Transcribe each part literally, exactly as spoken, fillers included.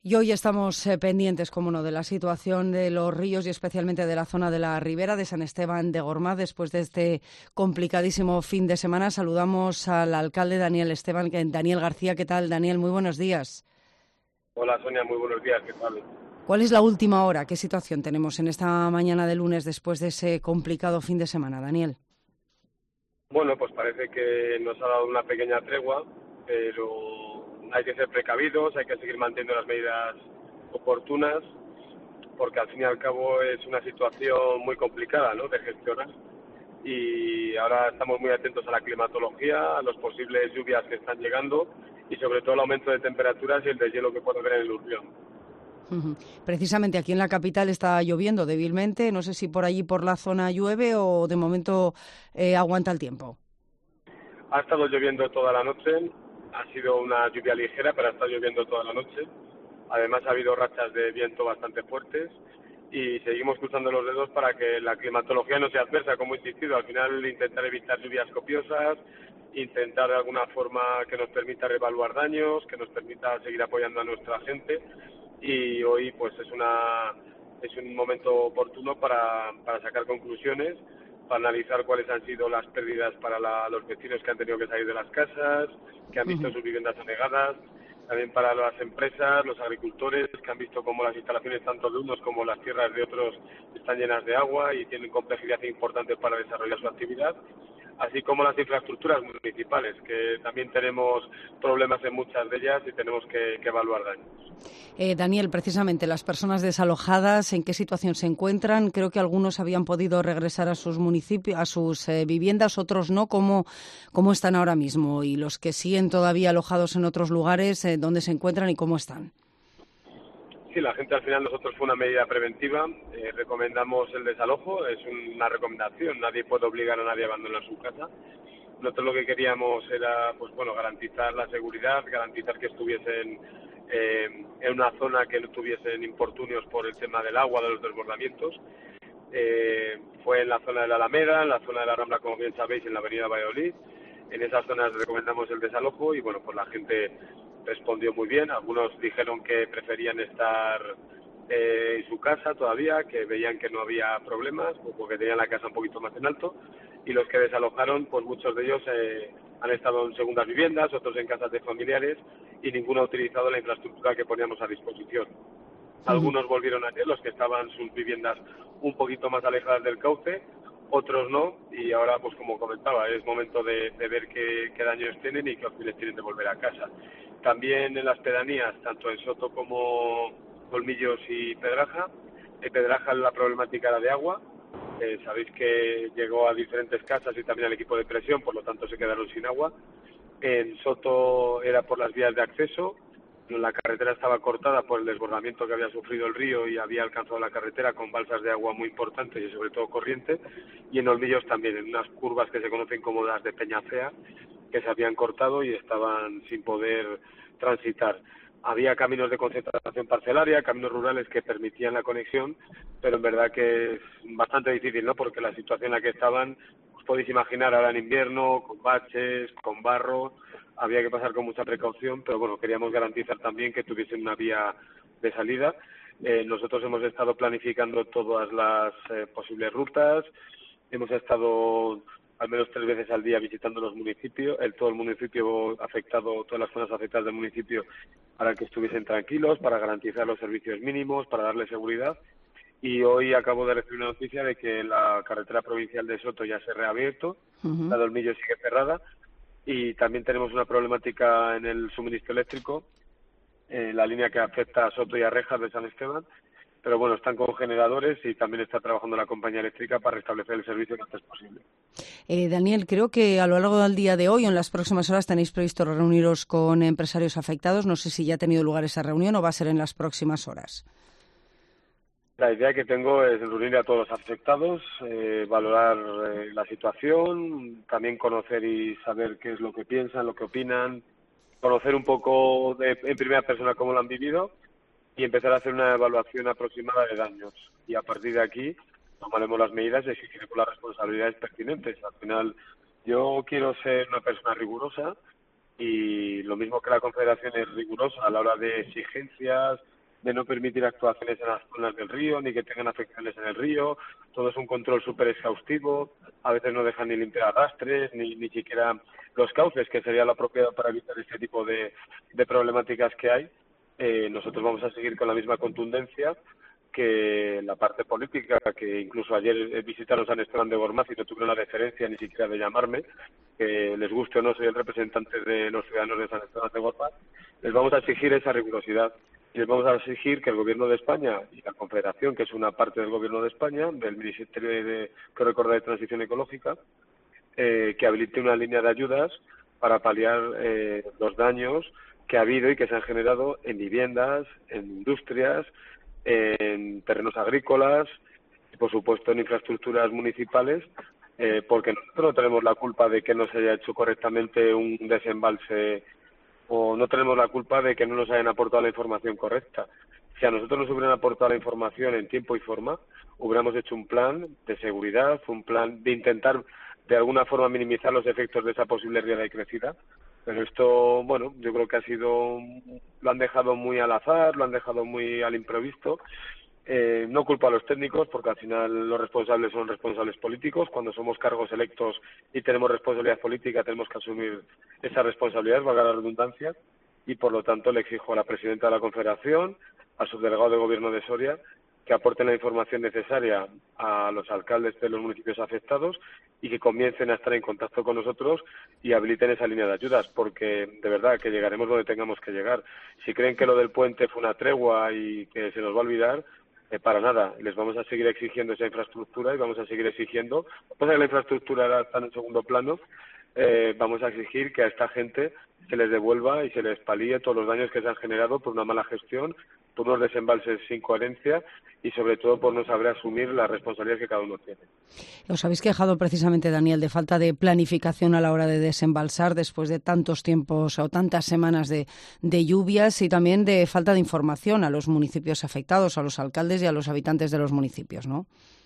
Y hoy estamos eh, pendientes, como no, de la situación de los ríos y especialmente de la zona de la ribera de San Esteban de Gormaz. Después de este complicadísimo fin de semana, saludamos al alcalde Daniel Esteban, Daniel García. ¿Qué tal, Daniel? Muy buenos días. Hola, Sonia, muy buenos días. ¿Qué tal? ¿Cuál es la última hora? ¿Qué situación tenemos en esta mañana de lunes después de ese complicado fin de semana, Daniel? Bueno, pues parece que nos ha dado una pequeña tregua, pero hay que ser precavidos, hay que seguir manteniendo las medidas oportunas, porque al fin y al cabo es una situación muy complicada, ¿no?, de gestionar. Y ahora estamos muy atentos a la climatología, a las posibles lluvias que están llegando y sobre todo el aumento de temperaturas y el deshielo que puede haber en el Urbión. Uh-huh. Precisamente aquí en la capital está lloviendo débilmente. No sé si por allí, por la zona, llueve o de momento eh, aguanta el tiempo. Ha estado lloviendo toda la noche, ha sido una lluvia ligera, pero ha estado lloviendo toda la noche. Además ha habido rachas de viento bastante fuertes y seguimos cruzando los dedos para que la climatología no sea adversa, como he insistido. Al final intentar evitar lluvias copiosas, intentar de alguna forma que nos permita reevaluar daños, que nos permita seguir apoyando a nuestra gente, y hoy pues es una es un momento oportuno para, para sacar conclusiones, para analizar cuáles han sido las pérdidas para la, los vecinos que han tenido que salir de las casas, que han visto Uh-huh. sus viviendas anegadas, también para las empresas, los agricultores, que han visto cómo las instalaciones tanto de unos como las tierras de otros están llenas de agua y tienen complejidad importante para desarrollar su actividad, así como las infraestructuras municipales, que también tenemos problemas en muchas de ellas y tenemos que, que evaluar daños. Eh, Daniel, precisamente las personas desalojadas, ¿en qué situación se encuentran? Creo que algunos habían podido regresar a sus municipios, a sus eh, viviendas, otros no. ¿Cómo, cómo están ahora mismo? Y los que siguen todavía alojados en otros lugares, eh, ¿dónde se encuentran y cómo están? Sí, la gente al final, nosotros fue una medida preventiva, eh, recomendamos el desalojo, es una recomendación, nadie puede obligar a nadie a abandonar su casa. Nosotros lo que queríamos era, pues bueno, garantizar la seguridad, garantizar que estuviesen eh, en una zona que no tuviesen importunios por el tema del agua, de los desbordamientos. Eh, fue en la zona de la Alameda, en la zona de la Rambla, como bien sabéis, en la avenida Valladolid. En esas zonas recomendamos el desalojo y, bueno, pues la gente respondió muy bien. Algunos dijeron que preferían estar eh, en su casa todavía, que veían que no había problemas, porque tenían la casa un poquito más en alto. Y los que desalojaron, pues muchos de ellos eh, han estado en segundas viviendas, otros en casas de familiares, y ninguno ha utilizado la infraestructura que poníamos a disposición. Uh-huh. Algunos volvieron ayer, los que estaban en sus viviendas un poquito más alejadas del cauce, otros no, y ahora, pues como comentaba, es momento de, de ver qué, qué daños tienen y qué opciones tienen de volver a casa. También en las pedanías, tanto en Soto como Colmillos y Pedraja, en Pedraja la problemática era de agua. Eh, sabéis que llegó a diferentes casas y también al equipo de presión, por lo tanto se quedaron sin agua. En Soto era por las vías de acceso. La carretera estaba cortada por el desbordamiento que había sufrido el río y había alcanzado la carretera con balsas de agua muy importantes y sobre todo corriente. Y en Olmillos también, en unas curvas que se conocen como las de Peñafea, que se habían cortado y estaban sin poder transitar. Había caminos de concentración parcelaria, caminos rurales que permitían la conexión, pero en verdad que es bastante difícil, ¿no? Porque la situación en la que estaban, os podéis imaginar, ahora en invierno, con baches, con barro, había que pasar con mucha precaución, pero bueno, queríamos garantizar también que tuviesen una vía de salida. Eh, nosotros hemos estado planificando todas las eh, posibles rutas, hemos estado al menos tres veces al día visitando los municipios, el todo el municipio afectado, todas las zonas afectadas del municipio, para que estuviesen tranquilos, para garantizar los servicios mínimos, para darles seguridad. Y hoy acabo de recibir una noticia de que la carretera provincial de Soto ya se ha reabierto, Uh-huh. la de Olmillo sigue cerrada, y también tenemos una problemática en el suministro eléctrico, en la línea que afecta a Soto y a Rejas de San Esteban, pero bueno, están con generadores y también está trabajando la compañía eléctrica para restablecer el servicio lo antes posible. Eh, Daniel, creo que a lo largo del día de hoy o en las próximas horas tenéis previsto reuniros con empresarios afectados. No sé si ya ha tenido lugar esa reunión o va a ser en las próximas horas. La idea que tengo es reunir a todos los afectados, eh, valorar eh, la situación, también conocer y saber qué es lo que piensan, lo que opinan, conocer un poco de, en primera persona cómo lo han vivido y empezar a hacer una evaluación aproximada de daños. Y a partir de aquí tomaremos las medidas y exigiremos las responsabilidades pertinentes. Al final, yo quiero ser una persona rigurosa, y lo mismo que la Confederación es rigurosa a la hora de exigencias, de no permitir actuaciones en las zonas del río, ni que tengan afecciones en el río, todo es un control súper exhaustivo, a veces no dejan ni limpiar arrastres, ni, ni siquiera los cauces, que sería lo apropiado para evitar este tipo de, de problemáticas que hay. Eh, nosotros vamos a seguir con la misma contundencia que la parte política, que incluso ayer visitaron San Esteban de Gormaz y no tuvieron la deferencia ni siquiera de llamarme, que les guste o no, soy el representante de los ciudadanos de San Esteban de Gormaz, les vamos a exigir esa rigurosidad y les vamos a exigir que el Gobierno de España y la Confederación, que es una parte del Gobierno de España, del Ministerio de, que recuerda de Transición Ecológica, eh, que habilite una línea de ayudas para paliar eh, los daños que ha habido y que se han generado en viviendas, en industrias, en terrenos agrícolas y, por supuesto, en infraestructuras municipales, eh, porque nosotros no tenemos la culpa de que no se haya hecho correctamente un desembalse o no tenemos la culpa de que no nos hayan aportado la información correcta. Si a nosotros nos hubieran aportado la información en tiempo y forma, hubiéramos hecho un plan de seguridad, un plan de intentar de alguna forma minimizar los efectos de esa posible riada y crecida. Pero esto, bueno, yo creo que ha sido, lo han dejado muy al azar, lo han dejado muy al imprevisto. Eh, no culpo a los técnicos, porque al final los responsables son responsables políticos. Cuando somos cargos electos y tenemos responsabilidad política, tenemos que asumir esa responsabilidad, valga la redundancia, y por lo tanto le exijo a la presidenta de la Confederación, al subdelegado de Gobierno de Soria, que aporten la información necesaria a los alcaldes de los municipios afectados y que comiencen a estar en contacto con nosotros y habiliten esa línea de ayudas, porque de verdad que llegaremos donde tengamos que llegar. Si creen que lo del puente fue una tregua y que se nos va a olvidar, eh, para nada, les vamos a seguir exigiendo esa infraestructura y vamos a seguir exigiendo, pues la infraestructura ahora está en segundo plano, eh, vamos a exigir que a esta gente se les devuelva y se les palíe todos los daños que se han generado por una mala gestión, por unos desembalses sin coherencia y sobre todo por no saber asumir las responsabilidades que cada uno tiene. Os habéis quejado precisamente, Daniel, de falta de planificación a la hora de desembalsar después de tantos tiempos o tantas semanas de, de lluvias y también de falta de información a los municipios afectados, a los alcaldes y a los habitantes de los municipios, ¿no?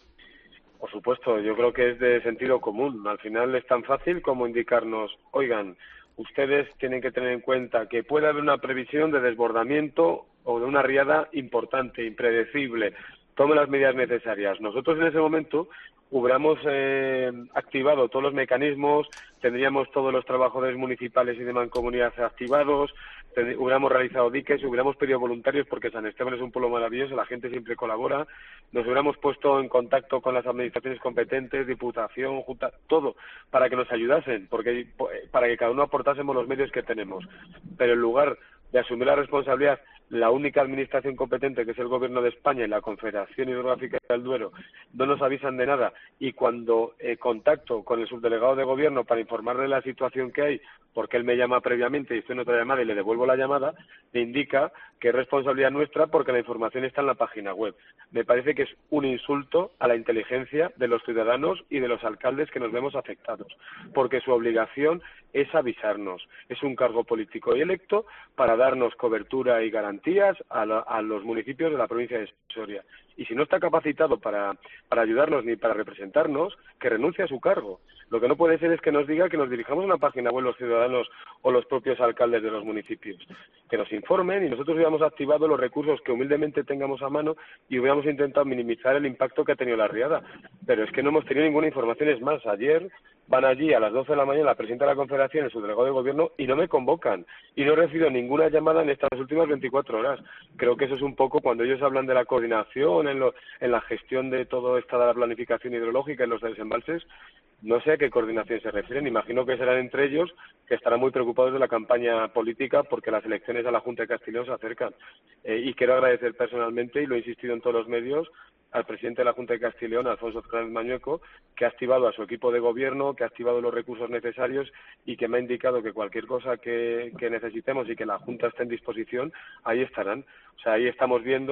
Por supuesto, yo creo que es de sentido común. Al final es tan fácil como indicarnos, oigan, ustedes tienen que tener en cuenta que puede haber una previsión de desbordamiento o de una riada importante, impredecible. Tomen las medidas necesarias. Nosotros en ese momento hubiéramos eh, activado todos los mecanismos, tendríamos todos los trabajadores municipales y de mancomunidad activados, ten, hubiéramos realizado diques, hubiéramos pedido voluntarios porque San Esteban es un pueblo maravilloso, la gente siempre colabora, nos hubiéramos puesto en contacto con las administraciones competentes, Diputación, Junta, todo, para que nos ayudasen, porque para que cada uno aportásemos los medios que tenemos. Pero en lugar de asumir la responsabilidad, la única administración competente, que es el Gobierno de España y la Confederación Hidrográfica del Duero, no nos avisan de nada, y cuando eh, contacto con el subdelegado de Gobierno para informarle de la situación que hay, porque él me llama previamente y estoy en otra llamada y le devuelvo la llamada, me indica que es responsabilidad nuestra porque la información está en la página web. Me parece que es un insulto a la inteligencia de los ciudadanos y de los alcaldes que nos vemos afectados, porque su obligación es avisarnos. Es un cargo político y electo para darnos cobertura y garantías a, la, a los municipios de la provincia de Soria. Y si no está capacitado para, para ayudarnos ni para representarnos, que renuncie a su cargo. Lo que no puede ser es que nos diga que nos dirijamos a una página web los ciudadanos o los propios alcaldes de los municipios. Que nos informen y nosotros hubiéramos activado los recursos que humildemente tengamos a mano y hubiéramos intentado minimizar el impacto que ha tenido la riada. Pero es que no hemos tenido ninguna información. Es más, ayer van allí a las doce de la mañana la presidenta de la Confederación y su delegado de Gobierno y no me convocan. Y no he recibido ninguna llamada en estas últimas veinticuatro horas. Creo que eso es un poco cuando ellos hablan de la coordinación, en, lo, en la gestión de todo esta de la planificación hidrológica en los desembalses. No sé a qué coordinación se refieren. Imagino que serán entre ellos, que estarán muy preocupados de la campaña política porque las elecciones a la Junta de Castilla y León se acercan. Eh, y quiero agradecer personalmente, y lo he insistido en todos los medios, al presidente de la Junta de Castilla y León, Alfonso Fernández Mañueco, que ha activado a su equipo de gobierno, que ha activado los recursos necesarios y que me ha indicado que cualquier cosa que, que necesitemos y que la Junta esté en disposición, ahí estarán. O sea, ahí estamos viendo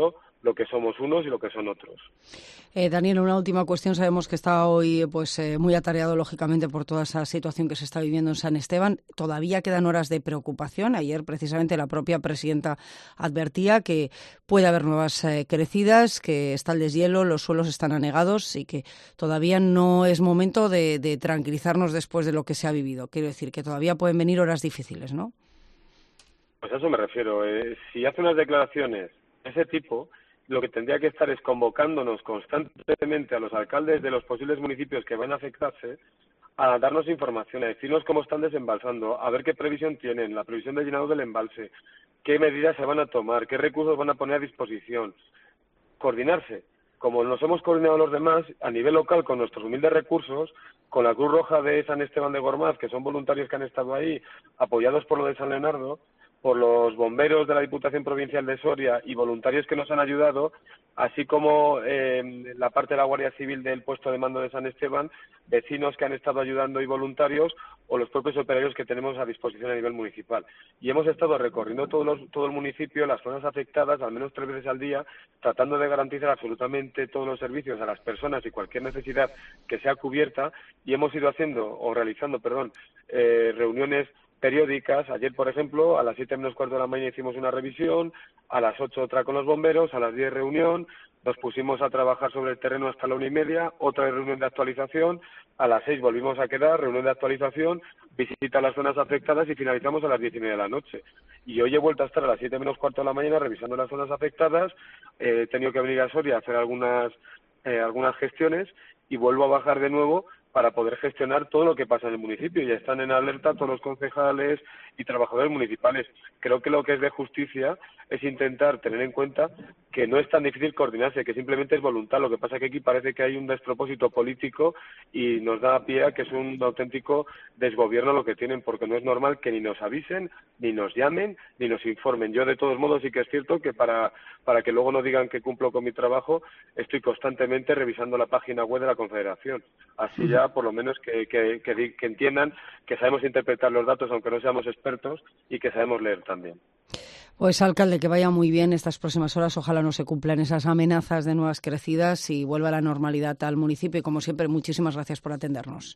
lo que somos unos y lo que son otros. Eh, Daniel, una última cuestión. Sabemos que está hoy pues eh, muy atareado, lógicamente, por toda esa situación que se está viviendo en San Esteban. Todavía quedan horas de preocupación. Ayer, precisamente, la propia presidenta advertía que puede haber nuevas eh, crecidas, que está el deshielo, los suelos están anegados y que todavía no es momento de, de tranquilizarnos después de lo que se ha vivido. Quiero decir que todavía pueden venir horas difíciles, ¿no? Pues a eso me refiero. Eh, si hace unas declaraciones de ese tipo, lo que tendría que estar es convocándonos constantemente a los alcaldes de los posibles municipios que van a afectarse a darnos información, a decirnos cómo están desembalsando, a ver qué previsión tienen, la previsión de llenado del embalse, qué medidas se van a tomar, qué recursos van a poner a disposición, coordinarse. Como nos hemos coordinado los demás, a nivel local, con nuestros humildes recursos, con la Cruz Roja de San Esteban de Gormaz, que son voluntarios que han estado ahí, apoyados por lo de San Leonardo, por los bomberos de la Diputación Provincial de Soria y voluntarios que nos han ayudado, así como eh, la parte de la Guardia Civil del puesto de mando de San Esteban, vecinos que han estado ayudando y voluntarios, o los propios operarios que tenemos a disposición a nivel municipal. Y hemos estado recorriendo todo, los, todo el municipio, las zonas afectadas, al menos tres veces al día, tratando de garantizar absolutamente todos los servicios a las personas y cualquier necesidad que sea cubierta, y hemos ido haciendo, o realizando, perdón, eh, reuniones periódicas. Ayer, por ejemplo, a las siete menos cuarto de la mañana hicimos una revisión, a las ocho otra con los bomberos, a las diez reunión, nos pusimos a trabajar sobre el terreno hasta la una y media, otra reunión de actualización, a las seis volvimos a quedar, reunión de actualización, visita a las zonas afectadas y finalizamos a las diez y media de la noche. Y hoy he vuelto a estar a las siete menos cuarto de la mañana revisando las zonas afectadas, eh, he tenido que venir a Soria a hacer algunas, eh, algunas gestiones y vuelvo a bajar de nuevo para poder gestionar todo lo que pasa en el municipio. Ya están en alerta todos los concejales y trabajadores municipales. Creo que lo que es de justicia es intentar tener en cuenta que no es tan difícil coordinarse, que simplemente es voluntad. Lo que pasa es que aquí parece que hay un despropósito político y nos da pie a que es un auténtico desgobierno lo que tienen, porque no es normal que ni nos avisen, ni nos llamen, ni nos informen. Yo, de todos modos, sí que es cierto que para, para que luego no digan que cumplo con mi trabajo, estoy constantemente revisando la página web de la Confederación. Así ya, por lo menos, que, que, que, que entiendan que sabemos interpretar los datos, aunque no seamos expertos, y que sabemos leer también. Pues, alcalde, que vaya muy bien estas próximas horas. Ojalá no se cumplan esas amenazas de nuevas crecidas y vuelva la normalidad al municipio. Y, como siempre, muchísimas gracias por atendernos.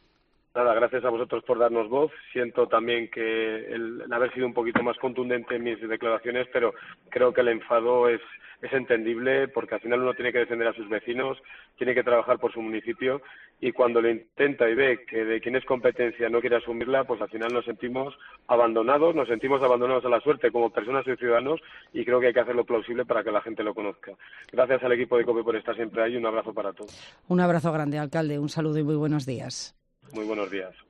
Nada, gracias a vosotros por darnos voz. Siento también que el, el haber sido un poquito más contundente en mis declaraciones, pero creo que el enfado es, es entendible, porque al final uno tiene que defender a sus vecinos, tiene que trabajar por su municipio, y cuando lo intenta y ve que de quien es competencia no quiere asumirla, pues al final nos sentimos abandonados, nos sentimos abandonados a la suerte como personas y ciudadanos, y creo que hay que hacerlo plausible para que la gente lo conozca. Gracias al equipo de COPE por estar siempre ahí, y un abrazo para todos. Un abrazo grande, alcalde, un saludo y muy buenos días. Muy buenos días.